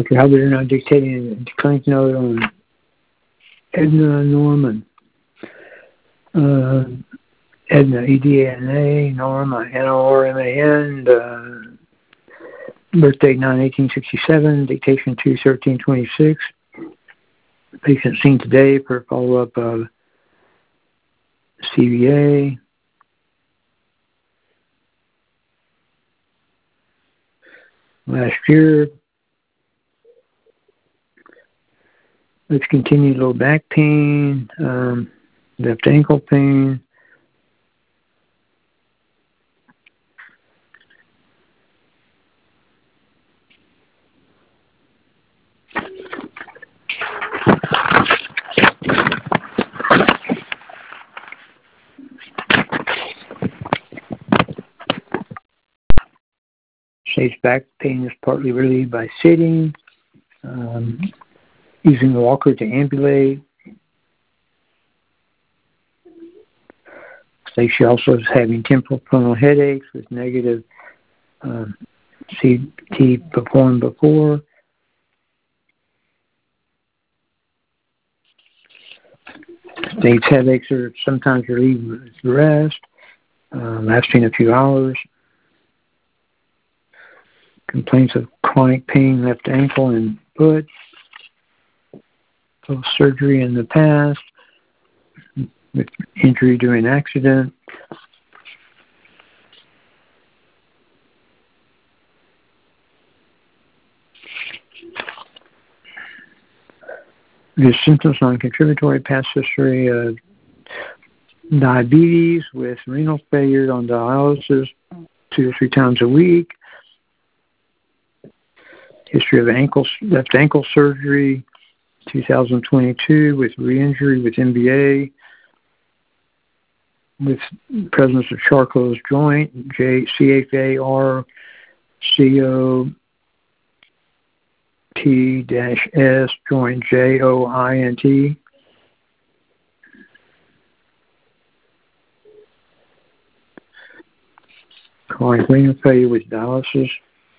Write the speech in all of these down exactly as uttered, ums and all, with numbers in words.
Doctor Hubbard are now dictating a clinic note on Edna Norman. Uh, Edna, E D A N A, Norma, N O R M A N, uh, birthday nine eighteen sixty-seven, dictation two thirteen twenty-six. Patient seen today for follow-up of C V A. Last year, let's continue low back pain, um, left ankle pain. Stage back pain is partly relieved by sitting, um, using the walker to ambulate. Say she also is having temporal frontal headaches with negative um, C T performed before. These headaches are sometimes relieved with rest, uh, lasting a few hours. Complaints of chronic pain, left ankle and foot. Post surgery in the past, with injury during accident. The symptoms non-contributory, past history of diabetes with renal failure on dialysis two to three times a week. History of ankle, left ankle surgery, two thousand twenty-two with re-injury with M B A, with presence of Charcot's joint, J, C H A R C O T S joint J O I N T. Chronic renal failure with dialysis.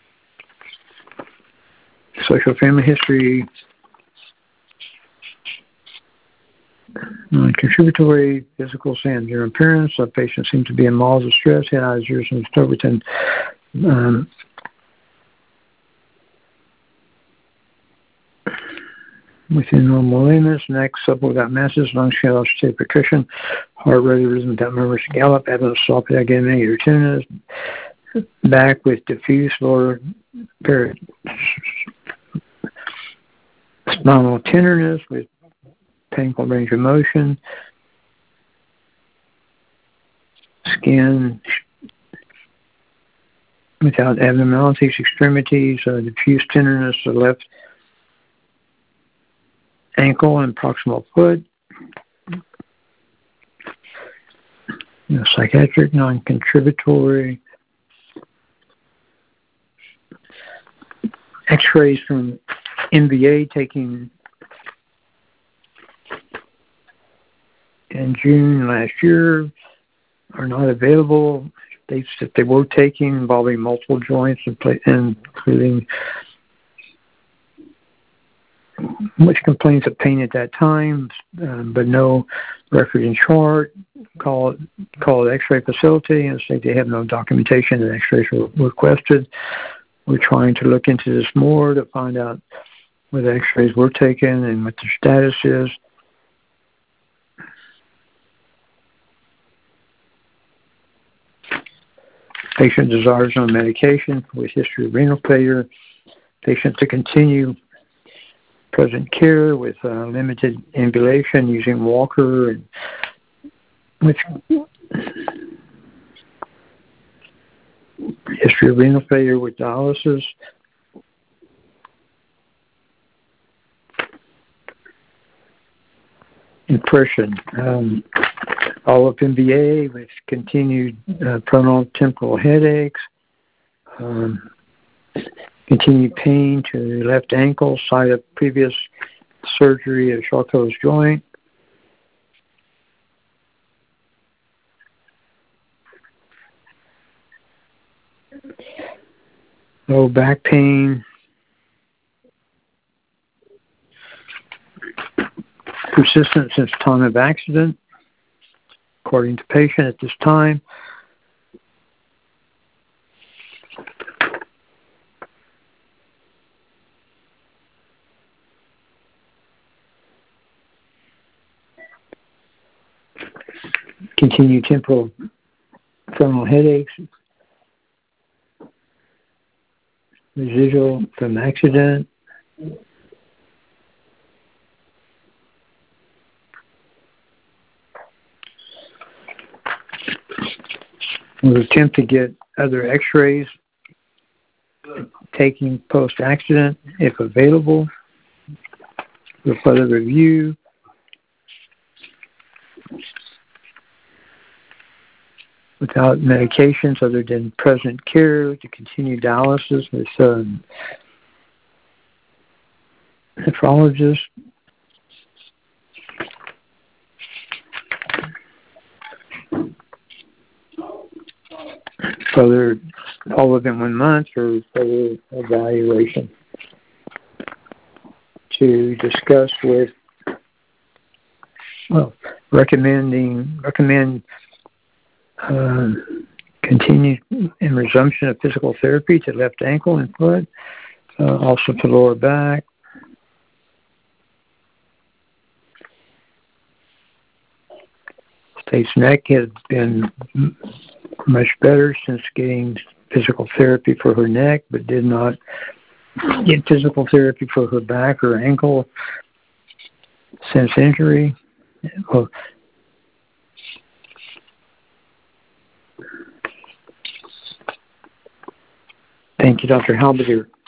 Social family history, non-contributory, physical and zero appearance. Some patients seem to be in mild distress, head, eyes, ears, and stomach, and um, within normal limits. Next, supple without masses, lung shallow state percussion, heart rate rhythm without murmurs, gallop, evidence of epidemic or tunnels. Back with diffuse lower period. Spinal tenderness with painful range of motion. Skin without abnormalities, extremities, uh, diffuse tenderness of the left ankle and proximal foot. You know, psychiatric, non-contributory. X-rays from M B A taking in June last year are not available. Dates that they were taking involving multiple joints, including much complaints of pain at that time, um, but no record in chart. Call it, call it X-ray facility and say they have no documentation that X-rays were requested. We're trying to look into this more to find out whether X-rays were taken and what their status is. Patient desires no medication with history of renal failure. Patient to continue present care with uh, limited ambulation using walker and with history of renal failure with dialysis. Impression. Um, all of M B A with continued uh, frontotemporal headaches, um, continued pain to the left ankle, site of previous surgery of Charcot's joint. Low back pain. persistent since time of accident, according to patient at this time. Continued temporal femoral headaches, residual from accident. We'll attempt to get other x-rays taking post-accident if available for further review. Without medications other than present care, to continue dialysis with um, nephrologist. Further, all within one month for further evaluation. To discuss with, well, recommending, recommend uh, continued and resumption of physical therapy to left ankle and foot, uh, also to lower back. State's neck has been much better since getting physical therapy for her neck, but did not get physical therapy for her back or ankle since injury. Well, thank you, Doctor Halberger.